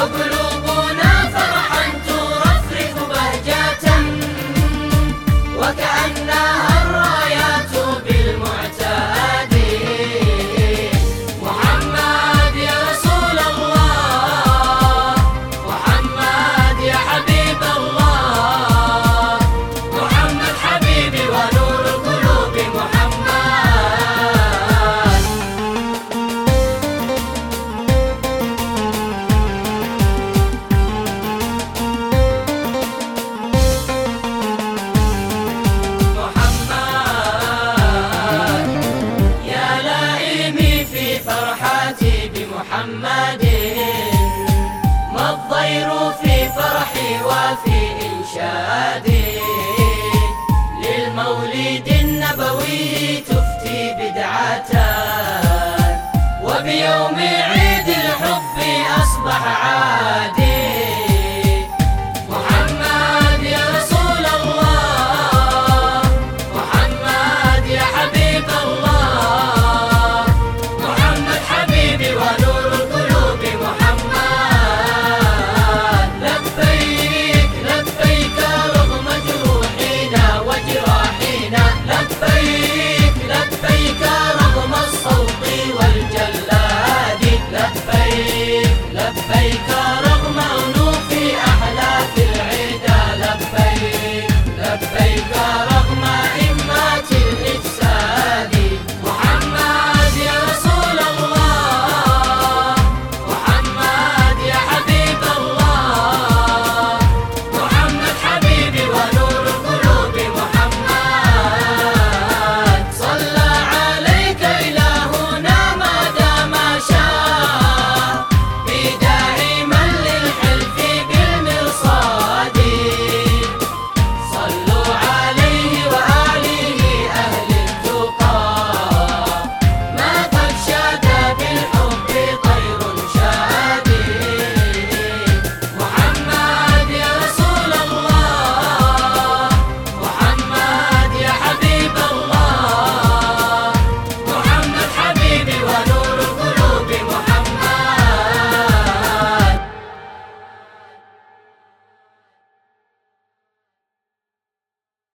وقلوبنا فرحا ترفرف بهجة، وكأنها الرايات بالمعتاد. محمد يا رسول الله، محمد يا حبيب الله، محمد حبيبي ونور القلوب محمد. محمد يا لائمي في فرحتي بمحمد، ما الضير في فرحي وفي إنشادي، للمولد النبوي تفتي بدعتان، وبيوم عيد الحب أصبح عادي. محمد يا رسول الله، محمد يا حبيب الله، محمد حبيبي ونور القلوب محمد. لبيك لبيك رغم جروحنا وجراحنا، لبيك لبيك رغم الصوت والجلاد، لبيك لبيك رغم